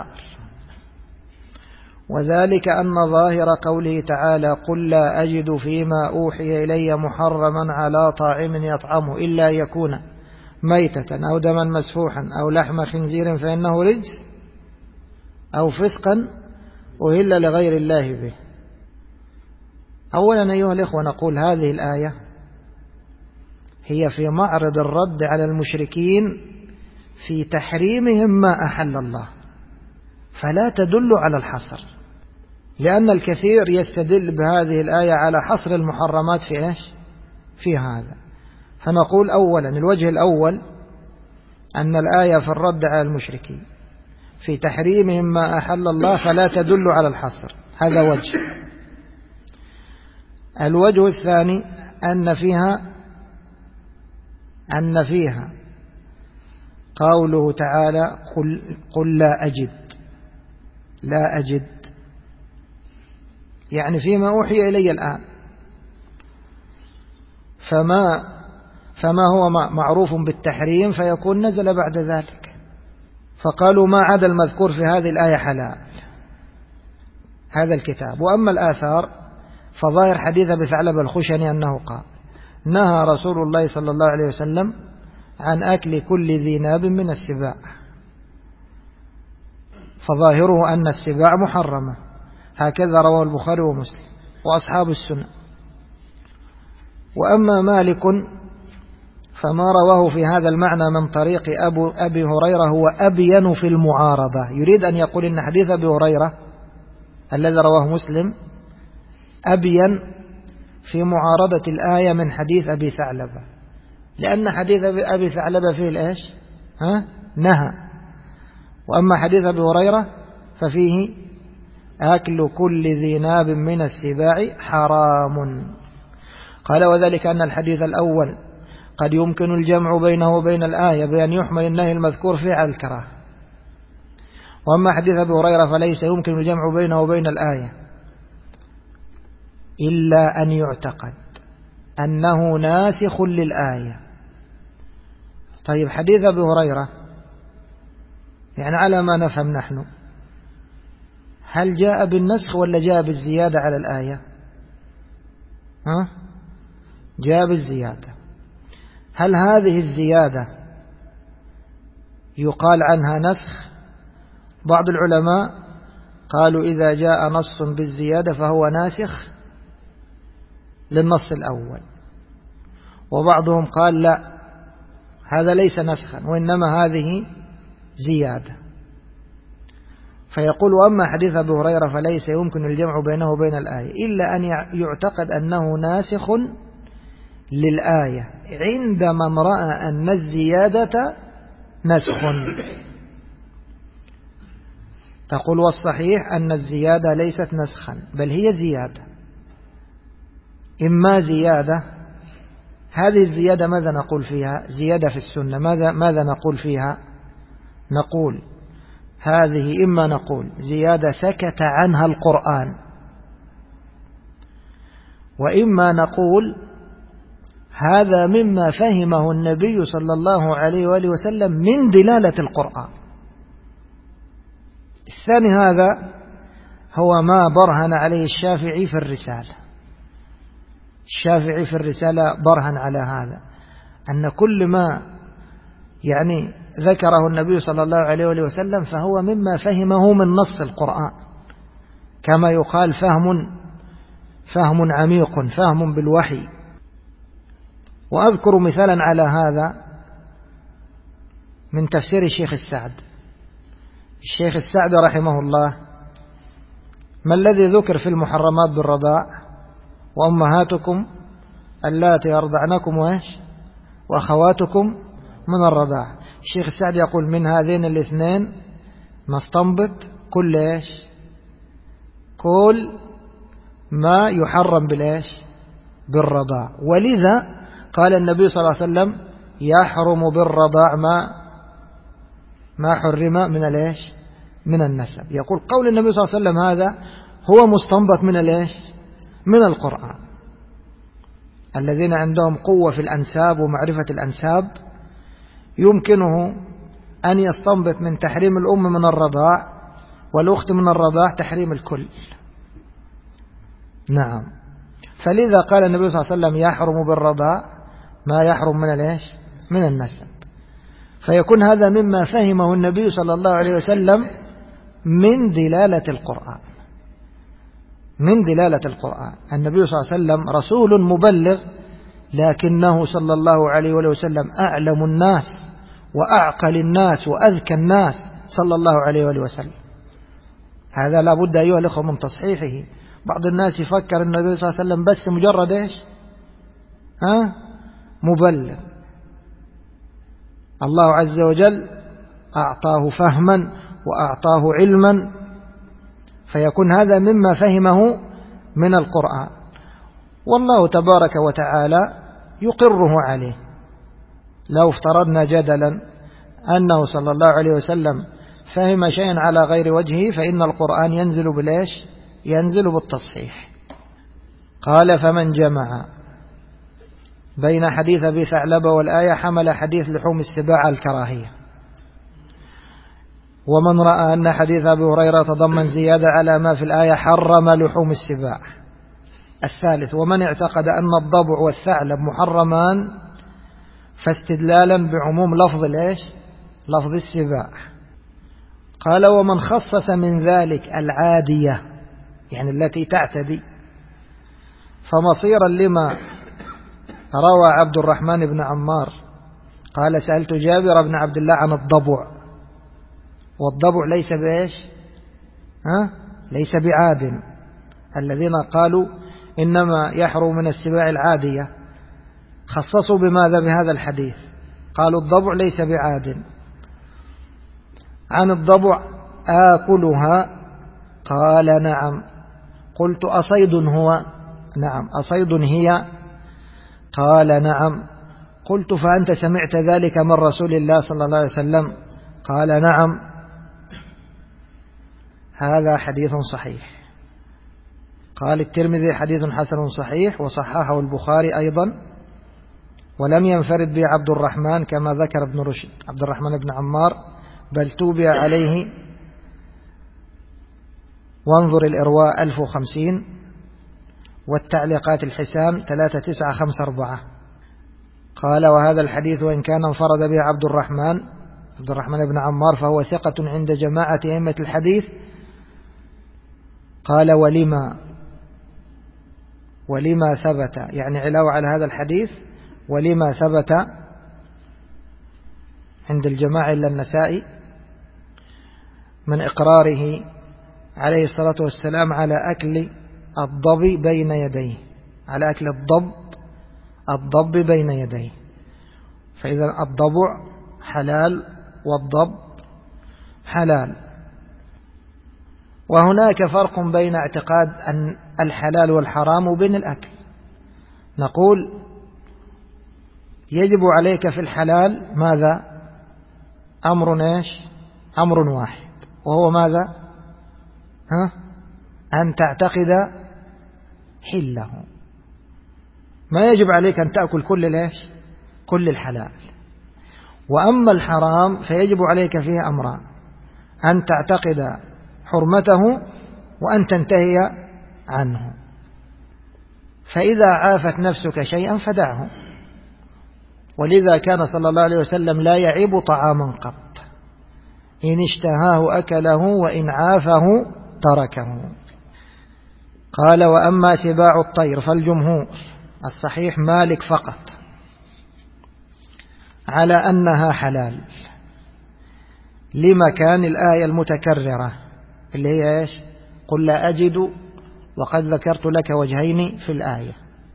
A: وذلك أن ظاهر قوله تعالى قل لا أجد فيما أوحي إلي محرما على طاعم يطعمه إلا يكون ميتة أو دما مسفوحا أو لحم خنزير فإنه رجس أو فسقا أهل لغير الله به. أولا أيها الإخوة نقول هذه الآية هي في معرض الرد على المشركين في تحريمهم ما أحل الله، فلا تدل على الحصر، لأن الكثير يستدل بهذه الآية على حصر المحرمات في إيش؟ في هذا. فنقول أولا الوجه الأول أن الآية في الرد على المشركين في تحريمهم ما أحل الله فلا تدل على الحصر، هذا وجه. الوجه الثاني أن فيها قوله تعالى قل لا أجد يعني فيما أوحي إلي الآن، فما هو معروف بالتحريم فيكون نزل بعد ذلك. فقالوا ما عدا المذكور في هذه الآية حلال، هذا الكتاب. وأما الآثار فظاهر حديث أبي ثعلبة الخشني أنه قال نهى رسول الله صلى الله عليه وسلم عن أكل كل ذي ناب من السباع، فظاهره أن السباع محرمة، هكذا رواه البخاري ومسلم وأصحاب السنة. وأما مالك فما رواه في هذا المعنى من طريق أبي هريرة هو أبين في المعارضة، يريد أن يقول إن حديث أبي هريرة الذي رواه مسلم أبين في معارضة الآية من حديث أبي ثعلبة، لأن حديث أبي ثعلبة فيه الإيش؟ نهى. وأما حديث أبي هريرة ففيه أكل كل ذي ناب من السباع حرام. قال وذلك أن الحديث الأول قد يمكن الجمع بينه وبين الآية بأن يحمل النهي المذكور فيه على الكراهة، وأما حديث أبي هريرة فليس يمكن الجمع بينه وبين الآية، إلا أن يعتقد أنه ناسخ للآية. طيب حديث أبي هريرة يعني على ما نفهم نحن، هل جاء بالنسخ ولا جاء بالزيادة على الآية؟ جاء بالزيادة. هل هذه الزيادة يقال عنها نسخ؟ بعض العلماء قالوا إذا جاء نص بالزيادة فهو ناسخ للنص الأول، وبعضهم قال لا، هذا ليس نسخا وإنما هذه زيادة. فيقول أما حديث أبي هريرة فليس يمكن الجمع بينه وبين الآية إلا أن يعتقد أنه ناسخ للآية عند من رأى أن الزيادة نسخ. تقول والصحيح أن الزيادة ليست نسخا بل هي زيادة، إما زيادة، هذه الزيادة ماذا نقول فيها؟ زيادة في السنة، ماذا نقول فيها؟ نقول هذه إما نقول زيادة سكت عنها القرآن، وإما نقول هذا مما فهمه النبي صلى الله عليه وآله وسلم من دلالة القرآن. الثاني هذا هو ما برهن عليه الشافعي في الرسالة. الشافعي في الرسالة برهن على هذا، أن كل ما يعني ذكره النبي صلى الله عليه وآله وسلم فهو مما فهمه من نص القرآن، كما يقال فهم عميق، فهم بالوحي. وأذكر مثالا على هذا من تفسير الشيخ السعد. الشيخ السعد رحمه الله ما الذي ذكر في المحرمات بالرضاع؟ وأمهاتكم اللاتي أرضعنكم وأخواتكم من الرضاع. الشيخ السعد يقول من هذين الاثنين نستنبط كل ما يحرم بالرضاع. ولذا قال النبي صلى الله عليه وسلم يحرم بالرضاع ما حرم من النسب. يقول قول النبي صلى الله عليه وسلم هذا هو مستنبط من القرآن. الذين عندهم قوة في الأنساب ومعرفة الأنساب يمكنه أن يستنبط من تحريم الأم من الرضاع والأخت من الرضاع تحريم الكل. نعم. فلذا قال النبي صلى الله عليه وسلم يحرم بالرضاع ما يحرم من النسب. فيكون هذا مما فهمه النبي صلى الله عليه وسلم من دلالة القرآن. النبي صلى الله عليه وسلم رسول مبلغ، لكنه صلى الله عليه وسلم أعلم الناس وأعقل الناس وأذكى الناس صلى الله عليه وسلم. هذا لا بد أيها الأخوة من تصحيحه. بعض الناس يفكر أن النبي صلى الله عليه وسلم بس مجرد مبلغ. الله عز وجل أعطاه فهما وأعطاه علما، فيكون هذا مما فهمه من القرآن، والله تبارك وتعالى يقره عليه. لو افترضنا جدلا أنه صلى الله عليه وسلم فهم شيئا على غير وجهه فإن القرآن ينزل بالتصحيح. قال فمن جمع بين حديث أبي ثعلبة والآية حمل حديث لحوم السباع على الكراهية. ومن رأى أن حديث أبي هريرة تضمن زيادة على ما في الآية حرم لحوم السباع. الثالث ومن اعتقد أن الضبع والثعلب محرمان فاستدلالا بعموم لفظ السباع. قال ومن خصص من ذلك العادية يعني التي تعتدي فمصيرا لما روى عبد الرحمن بن عمار قال سألت جابر بن عبد الله عن الضبع، والضبع ليس بعاد. الذين قالوا إنما يحرم من السباع العادية خصصوا بماذا؟ بهذا الحديث، قالوا الضبع ليس بعاد. عن الضبع آكلها؟ قال نعم. قلت أصيد هو؟ نعم. أصيد هي؟ قال نعم. قلت فأنت سمعت ذلك من رسول الله صلى الله عليه وسلم؟ قال نعم. هذا حديث صحيح. قال الترمذي حديث حسن صحيح، وصححه البخاري أيضا، ولم ينفرد به عبد الرحمن كما ذكر ابن رشد، عبد الرحمن بن عمار، بل توبع عليه. وانظر الإرواء 1050 والتعليقات الحسان 3954. قال وهذا الحديث وإن كان انفرد به عبد الرحمن بن عمار فهو ثقة عند جماعة أئمة الحديث. قال ولما ثبت، يعني علاوة على هذا الحديث، ولما ثبت عند الجماعة إلا النسائي من إقراره عليه الصلاة والسلام على أكل الضب بين يديه، على أكل الضب بين يديه. فإذا الضبع حلال والضب حلال. وهناك فرق بين اعتقاد أن الحلال والحرام وبين الأكل. نقول يجب عليك في الحلال ماذا؟ أمر واحد، وهو ماذا؟ أن تعتقد حله. ما يجب عليك أن تأكل كل الحلال. وأما الحرام فيجب عليك فيه أمران: أن تعتقد حرمته وأن تنتهي عنه. فإذا عافت نفسك شيئا فدعه. ولذا كان صلى الله عليه وسلم لا يعيب طعاما قط، إن اشتهاه أكله وإن عافه تركه. قال وأما سباع الطير فالجمهور الصحيح مالك فقط على أنها حلال، لمكان الآية المتكررة اللي هي إيش؟ قل لا أجد، وقد ذكرت لك وجهين في الآية.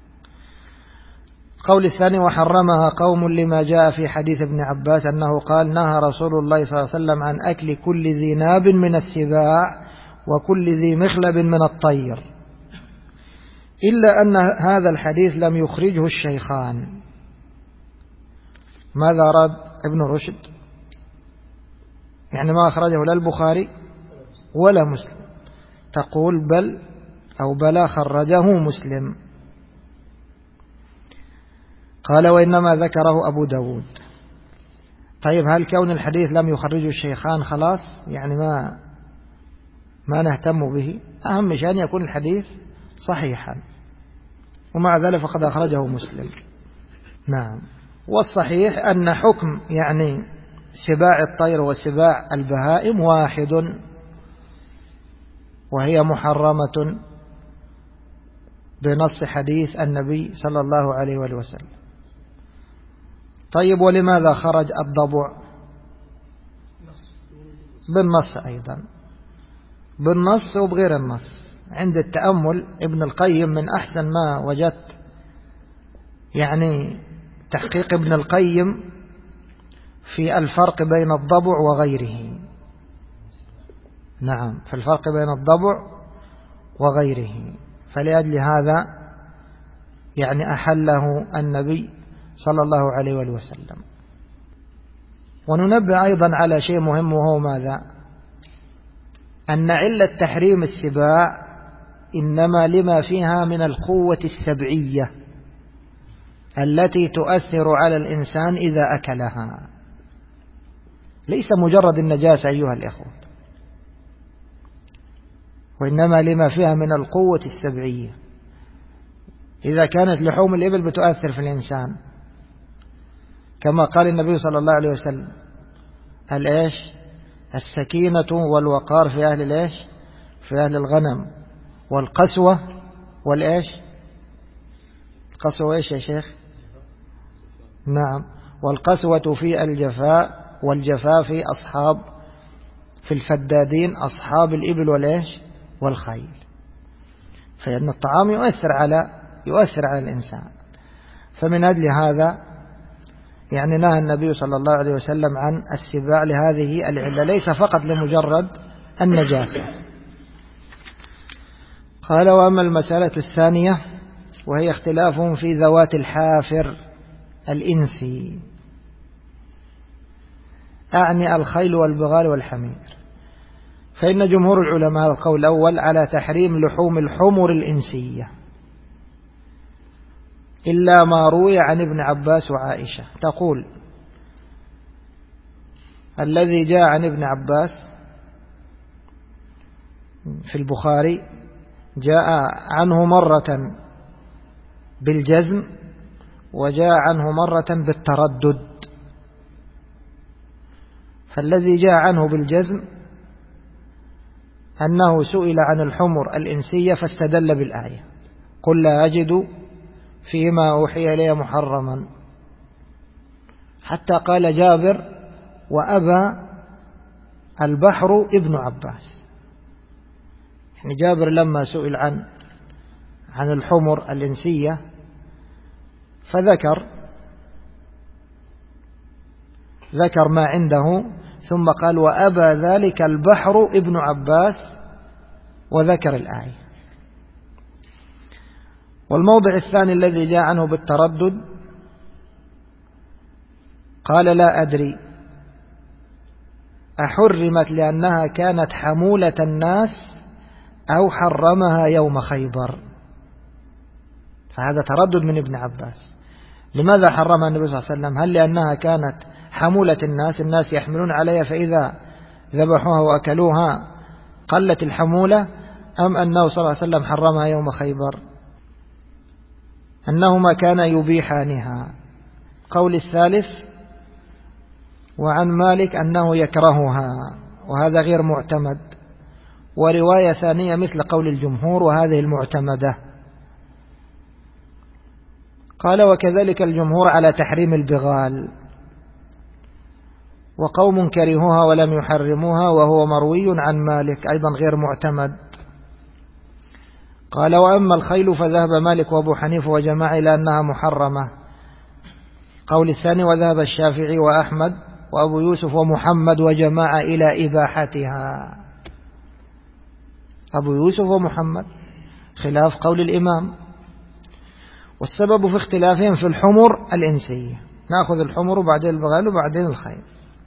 A: القول الثاني وحرمها قوم لما جاء في حديث ابن عباس أنه قال نهى رسول الله صلى الله عليه وسلم عن أكل كل ذي ناب من السباع وكل ذي مخلب من الطير، إلا أن هذا الحديث لم يخرجه الشيخان. ماذا أراد ابن رشد؟ يعني ما أخرجه لا البخاري ولا مسلم. تقول بلى خرجه مسلم. قال وإنما ذكره أبو داود. طيب هل كون الحديث لم يخرجه الشيخان خلاص يعني ما نهتم به؟ أهم شيء أن يكون الحديث صحيحا، ومع ذلك فقد أخرجه مسلم. نعم. والصحيح أن حكم يعني سباع الطير وسباع البهائم واحد، وهي محرمة بنص حديث النبي صلى الله عليه وسلم. طيب ولماذا خرج الضبع؟ بالنص أيضا، بالنص وبغير النص. عند التأمل ابن القيم من أحسن ما وجدت يعني تحقيق ابن القيم في الفرق بين الضبع وغيره. نعم، في الفرق بين الضبع وغيره. فلأجل هذا يعني أحله النبي صلى الله عليه وسلم. وننبه أيضا على شيء مهم، وهو ماذا؟ أن علة تحريم السباع إنما لما فيها من القوة السبعية التي تؤثر على الإنسان إذا أكلها، ليس مجرد النجاسة أيها الإخوة، وإنما لما فيها من القوة السبعية. إذا كانت لحوم الإبل بتؤثر في الإنسان، كما قال النبي صلى الله عليه وسلم السكينة والوقار في أهل في أهل الغنم، والقسوة القسوة يا شيخ؟ نعم، والقسوة في الجفاء، والجفاء في الفدادين أصحاب الإبل والخيل. فإن الطعام يؤثر على الإنسان. فمن أجل هذا يعني نهى النبي صلى الله عليه وسلم عن السباع لهذه العلة، ليس فقط لمجرد النجاسة. قال وأما المسألة الثانية وهي اختلافهم في ذوات الحافر الإنسي، أعني الخيل والبغال والحمير. فإن جمهور العلماء القول الأول على تحريم لحوم الحمر الإنسية، إلا ما روي عن ابن عباس وعائشة. تقول الذي جاء عن ابن عباس في البخاري جاء عنه مرة بالجزم وجاء عنه مرة بالتردد. فالذي جاء عنه بالجزم أنه سئل عن الحمر الإنسية فاستدل بالآية قل لا أجد فيما أوحي إلي محرما، حتى قال جابر وأبى البحر ابن عباس. يعني جابر لما سئل عن الحمر الإنسية فذكر ما عنده، ثم قال وأبى ذلك البحر ابن عباس، وذكر الآية. والموضع الثاني الذي جاء عنه بالتردد قال لا أدري أحرمت لأنها كانت حمولة الناس أو حرمها يوم خيبر. فهذا تردد من ابن عباس. لماذا حرمها النبي صلى الله عليه وسلم؟ هل لأنها كانت حمولة الناس يحملون عليها فإذا ذبحوها وأكلوها قلت الحمولة، أم أنه صلى الله عليه وسلم حرمها يوم خيبر؟ أنهما كان يبيحانها. قول الثالث وعن مالك أنه يكرهها، وهذا غير معتمد. ورواية ثانية مثل قول الجمهور وهذه المعتمدة. قال وكذلك الجمهور على تحريم البغال، وقوم كرهوها ولم يحرموها، وهو مروي عن مالك أيضا غير معتمد. قال وأما الخيل فذهب مالك وأبو حنيفة وجماعة إلى أنها محرمة. قول الثاني وذهب الشافعي وأحمد وأبو يوسف ومحمد وجماعة إلى إباحتها. أبو يوسف ومحمد خلاف قول الإمام. والسبب في اختلافهم في الحمر الإنسية. نأخذ الحمر وبعدين البغال وبعدين الخيل.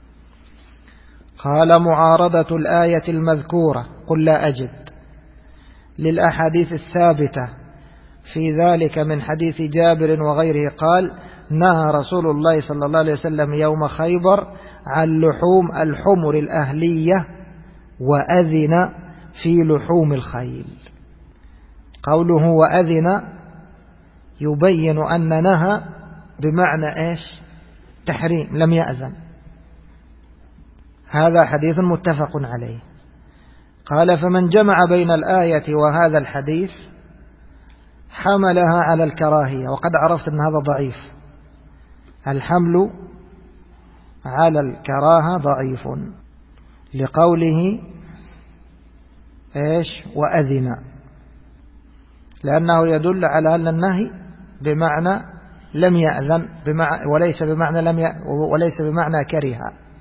A: قال معارضة الآية المذكورة قل لا أجد للأحاديث الثابتة في ذلك من حديث جابر وغيره قال نهى رسول الله صلى الله عليه وسلم يوم خيبر عن لحوم الحمر الأهلية وأذن في لحوم الخيل. قوله وأذن يبين أن نهى بمعنى إيش؟ تحريم، لم يأذن. هذا حديث متفق عليه. قال فمن جمع بين الآية وهذا الحديث حملها على الكراهية، وقد عرفت أن هذا ضعيف. الحمل على الكراهة ضعيف لقوله إيش؟ وأذن، لأنه يدل على أن النهي بمعنى لم يأذن وليس بمعنى كره.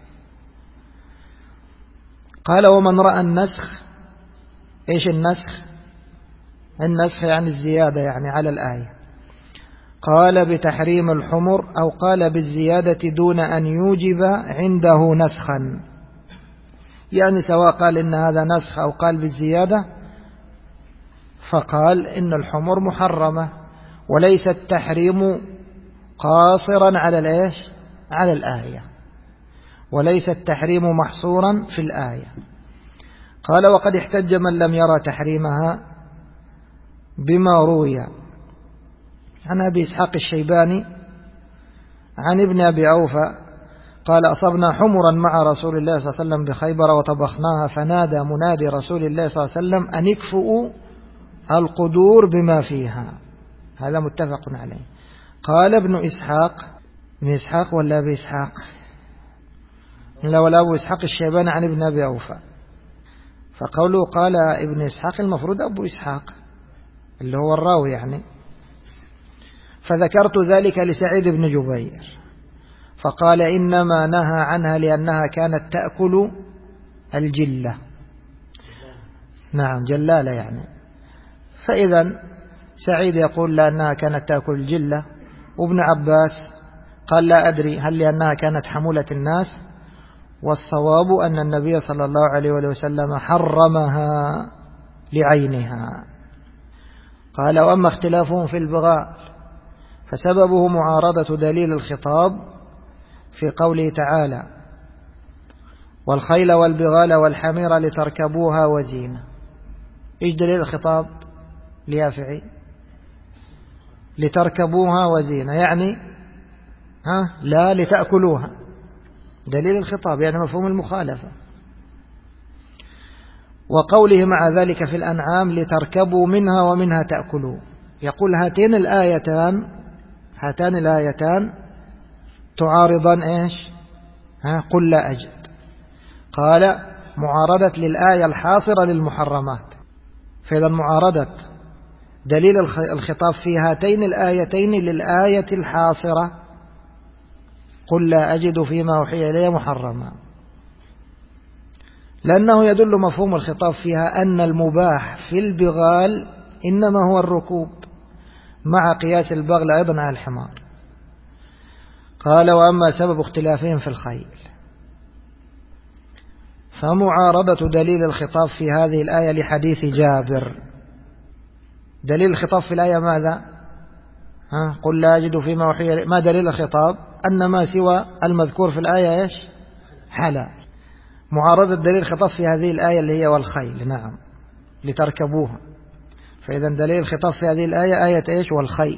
A: قال ومن رأى النسخ. إيش النسخ؟ النسخ يعني الزيادة، يعني على الآية. قال بتحريم الحمر أو قال بالزيادة دون أن يوجب عنده نسخا، يعني سواء قال إن هذا نسخ أو قال بالزيادة، فقال إن الحمر محرمة وليس التحريم قاصرا على الإيش؟ على الآية، وليس التحريم محصورا في الآية. قال وقد احتج من لم يرى تحريمها بما روي عن أبي إسحاق الشيباني عن ابن أبي أوفى قال أصبنا حمرا مع رسول الله صلى الله عليه وسلم بخيبر وطبخناها فنادى منادي رسول الله صلى الله عليه وسلم أن اكفؤوا القدور بما فيها. هذا متفق عليه. قال ابن إسحاق ولا أبي إسحاق؟ لا، ولا أبو إسحاق الشيباني عن ابن أبي أوفى. فقوله قال ابن إسحاق المفروض أبو إسحاق اللي هو الراوي يعني. فذكرت ذلك لسعيد بن جبير فقال إنما نهى عنها لأنها كانت تأكل الجلة. نعم، جلالة يعني. فإذا سعيد يقول لأنها كانت تأكل الجلة، وابن عباس قال لا أدري هل لأنها كانت حمولة الناس، والصواب أن النبي صلى الله عليه وسلم حرمها لعينها. قال: وأما اختلافهم في البغال فسببه معارضة دليل الخطاب في قوله تعالى: والخيل والبغال والحمير لتركبوها وزينة. إيش دليل الخطاب ليافعي؟ لتركبوها وزينة، يعني لا لتأكلوها. دليل الخطاب يعني مفهوم المخالفة. وقوله مع ذلك في الأنعام: لتركبوا منها ومنها تأكلوا. يقول هاتان الآيتان تعارضان إيش؟ قل لا أجد. قال: معارضة للآية الحاصرة للمحرمات. فإذا معارضة دليل الخطاب في هاتين الآيتين للآية الحاصرة قل لا أجد فيما أوحي إلي محرما، لأنه يدل مفهوم الخطاب فيها أن المباح في البغال إنما هو الركوب، مع قياس البغل أيضا على الحمار. قال: وأما سبب اختلافهم في الخيل فمعارضة دليل الخطاب في هذه الآية لحديث جابر. دليل الخطاب في الآية ماذا؟ قل لا أجد فيما أوحي. ما دليل الخطاب؟ أن ما سوى المذكور في الآية إيش؟ حلال. معارضة دليل الخطاب في هذه الآية اللي هي والخيل، نعم، لتركبوها. فإذا دليل الخطاب في هذه الآية آية إيش؟ والخيل،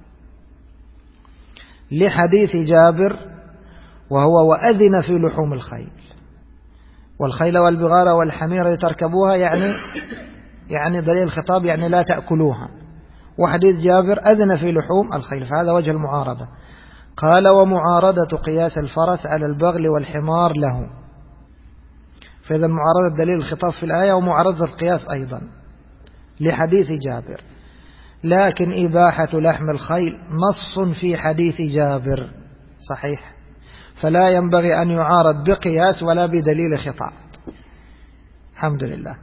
A: لحديث جابر وهو: وأذن في لحوم الخيل. والخيل والبغال والحمير لتركبوها، يعني دليل الخطاب يعني لا تأكلوها. وحديث جابر أذن في لحوم الخيل، فهذا وجه المعارضة. قال: ومعارضة قياس الفرس على البغل والحمار له. فإذا معارضة دليل الخطاب في الآية ومعارضة القياس أيضا لحديث جابر. لكن إباحة لحم الخيل نص في حديث جابر صحيح، فلا ينبغي أن يعارض بقياس ولا بدليل خطاب. الحمد لله.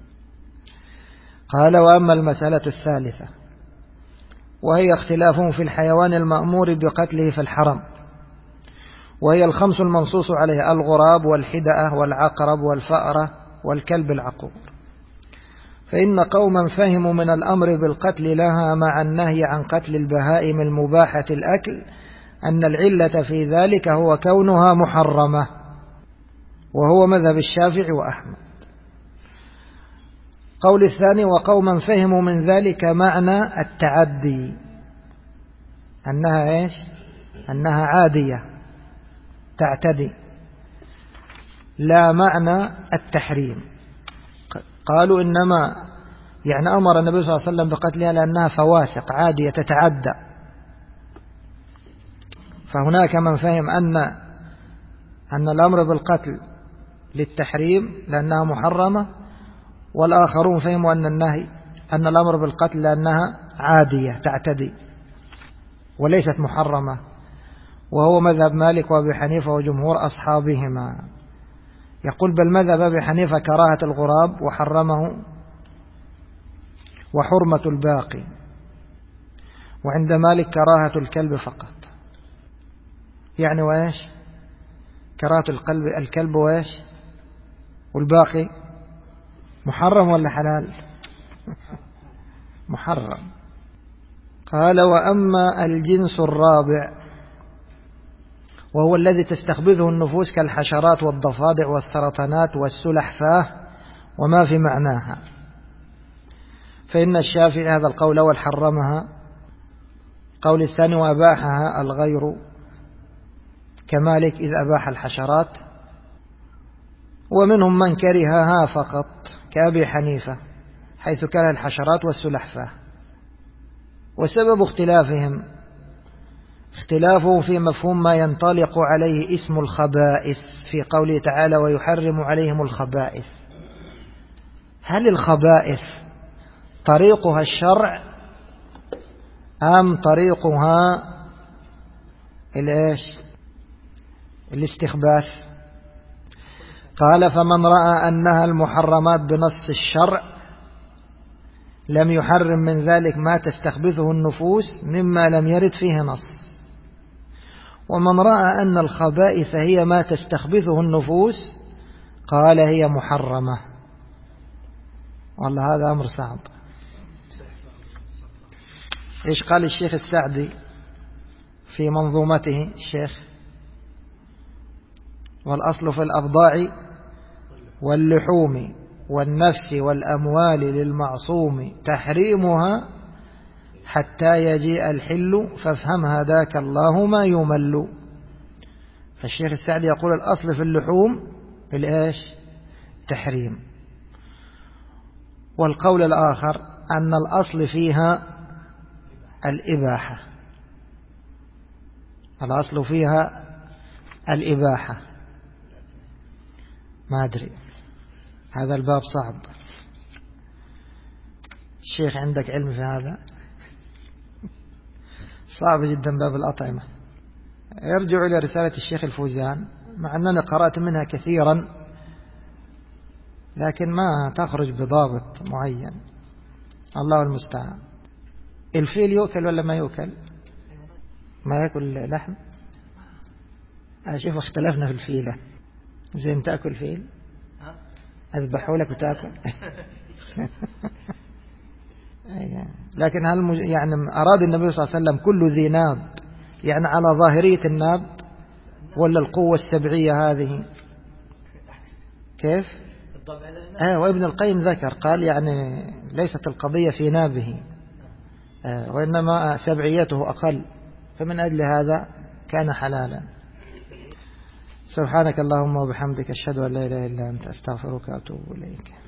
A: قال: وأما المسألة الثالثة وهي اختلافهم في الحيوان المأمور بقتله في الحرم، وهي الخمس المنصوص عليها: الغراب والحدأة والعقرب والفأرة والكلب العقور. فإن قوما فهموا من الأمر بالقتل لها مع النهي عن قتل البهائم المباحة الأكل أن العلة في ذلك هو كونها محرمة، وهو مذهب الشافعي وأحمد. قول الثاني: وقوما فهموا من ذلك معنى التعدي، أنها إيش؟ أنها عادية تعتدي، لا معنى التحريم. قالوا إنما يعني أمر النبي صلى الله عليه وسلم بقتلها لأنها فواسق عادية تتعدى. فهناك من فهم أن الأمر بالقتل للتحريم لأنها محرمة، والآخرون فهموا أن الأمر بالقتل لأنها عادية تعتدي وليست محرمة، وهو مذهب مالك وأبي حنيفة وجمهور أصحابهما. يقول: بل مذهب أبي حنيفة كراهة الغراب وحرمه وحرمة الباقي، وعند مالك كراهة الكلب فقط. يعني وإيش؟ كراهة الكلب وإيش؟ والباقي محرم ولا حلال؟ محرم. قال: وأما الجنس الرابع وهو الذي تستخبثه النفوس كالحشرات والضفادع والسرطانات والسلحفاة وما في معناها، فإن الشافعي هذا القول الأول حرمها، قول الثاني وأباحها الغير كمالك إذ أباح الحشرات، ومنهم من كرهها فقط كأبي حنيفة حيث كره الحشرات والسلحفاة. وسبب اختلافهم اختلافه في مفهوم ما ينطلق عليه اسم الخبائث في قوله تعالى: ويحرم عليهم الخبائث. هل الخبائث طريقها الشرع أم طريقها الاستخباث؟ قال: فمن رأى أنها المحرمات بنص الشرع لم يحرم من ذلك ما تستخبثه النفوس مما لم يرد فيه نص، ومن رأى أن الخبائث هي ما تستخبثه النفوس قال هي محرمة. والله هذا أمر صعب. إيش قال الشيخ السعدي في منظومته الشيخ؟ والأصل في الأبضاع واللحوم والنفس والأموال للمعصوم تحريمها حتى يجيء الحل فافهم هداك الله ما يمل. فالشيخ السعدي يقول الأصل في اللحوم بالإيش؟ تحريم. والقول الآخر أن الأصل فيها الإباحة، الأصل فيها الإباحة. ما أدري، هذا الباب صعب. الشيخ عندك علم في هذا؟ صعب جدا باب الأطعمة. يرجع إلى رسالة الشيخ الفوزان، مع أنني قرأت منها كثيرا لكن ما تخرج بضابط معين. الله المستعان. الفيل يؤكل ولا ما يؤكل؟ ما يأكل لحم؟ أشوف اختلفنا في الفيلة. زين تأكل فيل؟ أذبحه لك وتأكل. لكن هل يعني أراد النبي صلى الله عليه وسلم كل ذي ناب يعني على ظاهرية الناب، ولا القوة السبعية هذه كيف؟ وابن القيم ذكر قال يعني ليست القضية في نابه وإنما سبعيته أقل، فمن أجل هذا كان حلالا. سبحانك اللهم وبحمدك أشهد أن لا إله إلا أنت أستغفرك وأتوب إليك.